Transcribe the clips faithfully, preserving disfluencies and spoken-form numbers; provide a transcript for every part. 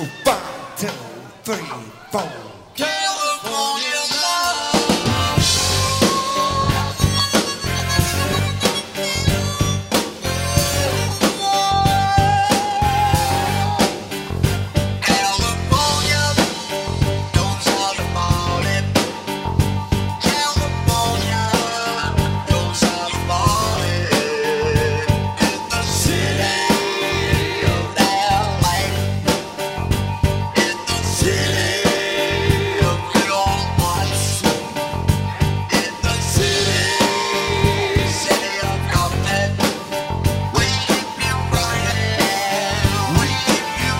One, two, three, four. California love. California, don't shout about it. California, don't shout about it. In the city of L A, in the city of good old Watts, in the city, city of Compton, we keep you running, we keep you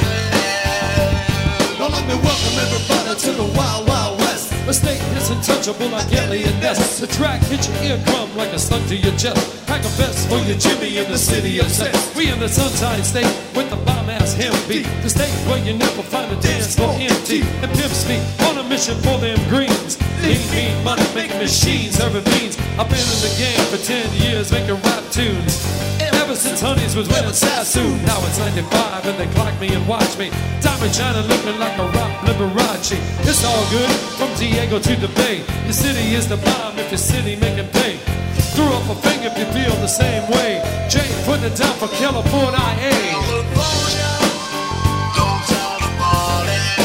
running. Now let me welcome everybody to the Wild Wild West. The state is untouchable like Elliot Ness. The track hits your eardrum like a slug to your chest. Pack a vest for your Jimmy in the city of sex. We in the sunshine state with the bomb-ass hemp beat. The state where you never find a dance floor empty. And pimps me on a mission for them greens. Lean, mean, money making machines, serving beans. I've been in the game for ten years making rap tunes. Ever since Honeys was wearing Sassoon. Now it's ninety-five and they clock me and watch me. Diamond shining looking like a rock Liberace. It's all good from Diego to the Bay. Your city is the bomb if your city making pay. Throw up a finger if you feel the same way. Jay putting it down for California. California, don't shout about it.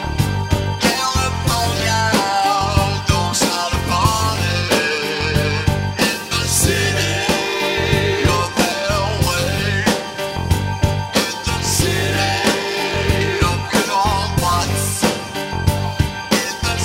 California, don't shout about it. In the city of L A, in the city of good old Watts, in the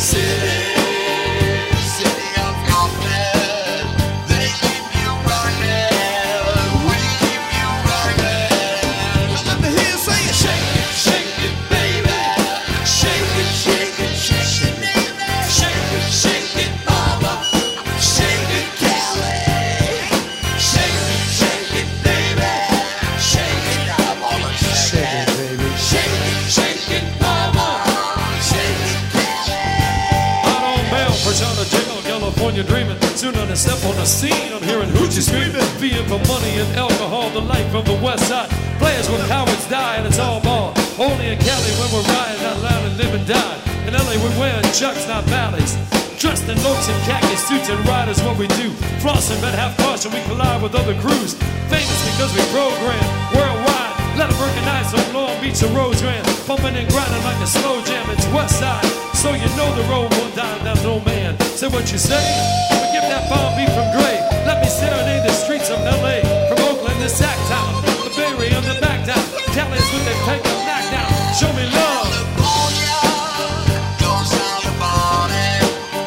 city, city of Compton, they keep you running, we keep you running. Let me hear you say it. Shake it, shake it, baby. Shake it, shake it, shake it, baby. Shake it, shake it, mama. Shake it, Cali. Shake it, shake it, baby. Shake it, I wanna shake it, baby. Shake it, shake it, mama. Shake it, Cali. Out on bail, fresh out of jail, California dreaming. Soon on the step on the scene, I'm hearing hoochie screaming. Being for money and alcohol, the life of the West Side. Players when cowards die and it's all ball. Only in Cali when we're riding out loud and live and die. In L A we're wearing chucks, not valleys. Dressed in locs and khaki suits and riders, what we do. Flossing, but have caution, we collide with other crews. Famous because we program worldwide. Let them recognize on Long Beach or Rose Grand. Bumping and grinding like a slow jam, it's West Side. So you know the road won't die down, no man. Say what you say, but give that bomb beat from Gray. Let me serenade the streets of L A. From Oakland to Sacktown, the Bay Area on the back down. Cali is with their take the knockdown. Show me love. California, don't shout about it.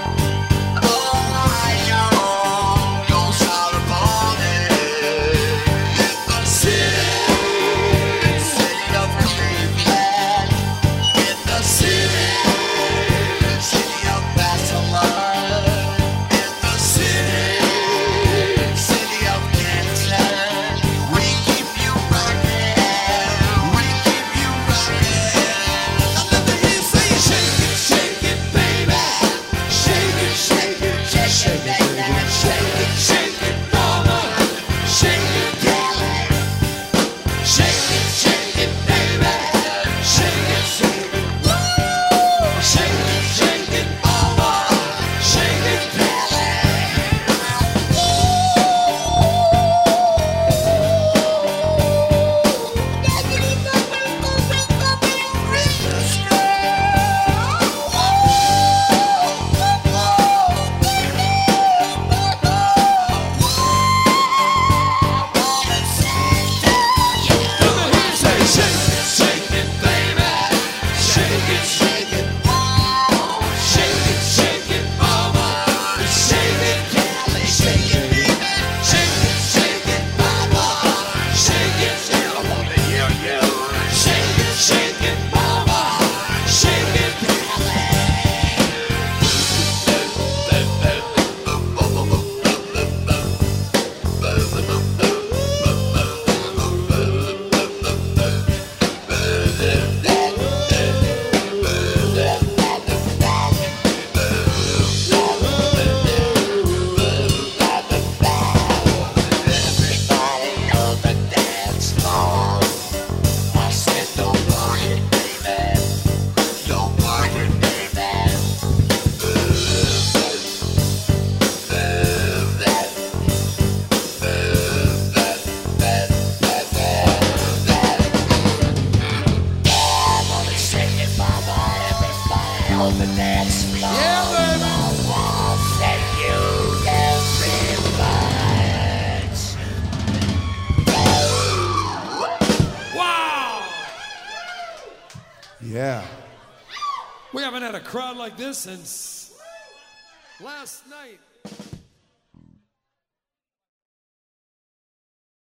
Ohio, don't shout about it. In the city, city of Cleveland. In the city, city of Barcelona. In the city, city of Canton. Yeah. We haven't had a crowd like this since last night.